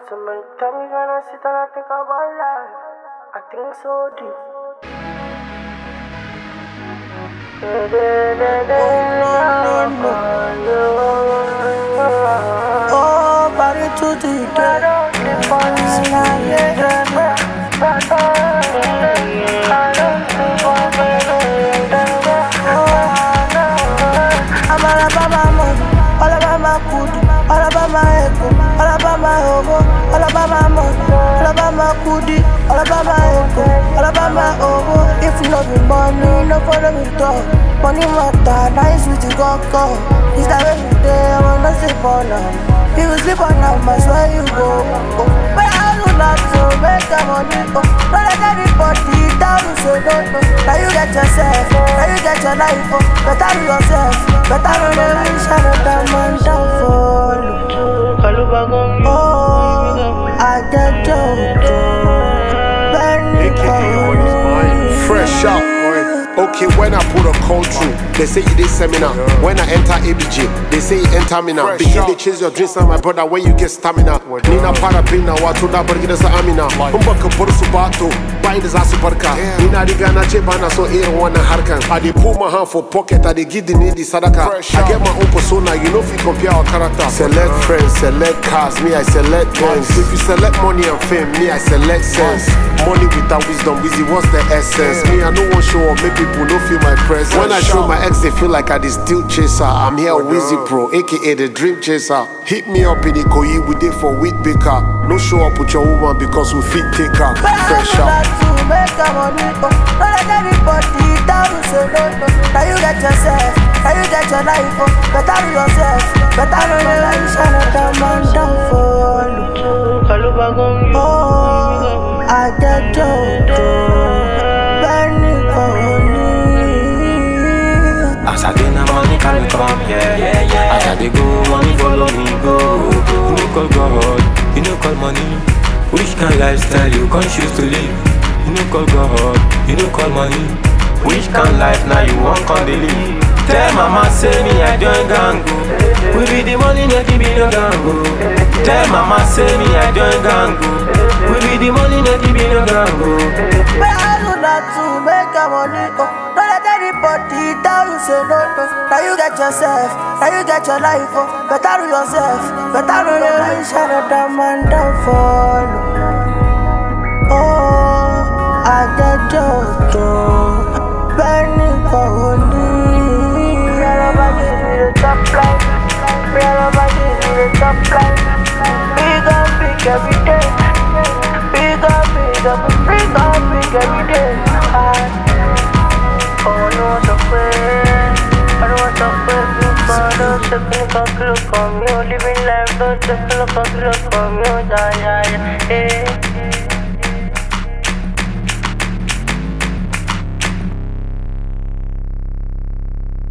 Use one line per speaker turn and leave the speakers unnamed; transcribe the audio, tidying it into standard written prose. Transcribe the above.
So many times when I sit and I think about life, I think so deep.
Oh, body to the I'm all about my money, all about my food, all about my echo, all about my ogo, all about my money, all about my food, all about my echo, all about my ogo. If you love me money, no follow me talk. Money matter, nice with the go-go. It's that every day, I wanna sleep on them. If you sleep on them, I swear you go. But I do not to make the money. Don't let anybody down, so don't know. Now you get yourself, now you get your life. Better do yourself, better do the wish and the man down for. Oh, I get joke.
Fresh out, okay, when I put a call through, they say you did seminar. When I enter ABJ, they say you enter me now. Begin to chase your dreams now, my brother, when you get stamina. Nina Parabina, Watu da Burgida Amina. Umbaka Bursubato, buy the Zasubarka. Nina Rigana Chebana, so here one harkan. I dey pull my hand for pocket, I dey give the needy Sadaka. I get my own persona, you know if you compare our character. Select friends, select cars, me I select guns. If you select money and fame, me I select sense. Money without wisdom, busy, what's the essence? Me, I no one show up, make people no feel my presence. When I show my ex, they feel like I the still chaser. I'm here Wizzy Pro, aka the dream chaser. Hit me up in Ikoyi, we did for wheat baker. No show up with your woman because we fit take her. Fresh out.
To make the money, don't let anybody down, so don't know. Now you get yourself, now you get your life. Better do yourself, better do the life, and the man down for. Oh, I get joke.
As I get the money, can you come here? As I dey go, money follow me go. You no call God, you no call money. Which kind lifestyle you can't choose to live? You no call God, you no call money. Which kind life now you want can live? Tell mama say me I join gango. We be the money that give me no gango. Tell mama say me I join gango. We be the money that give me no gango.
But I do not to make the money. Don't let anybody down, so don't know. Now you get yourself, now you get your life. Better do yourself, better do the life, and the man down for. Oh, I get joke. Burning for only. We are about to do the top line. We are about to do the top line. We gon' pick every day. We gon' pick up, we gon' pick every day.
Oh, no one's afraid. I don't want to play with my don't take a look on me. Living life, don't take a look on me. Yeah, yeah, yeah.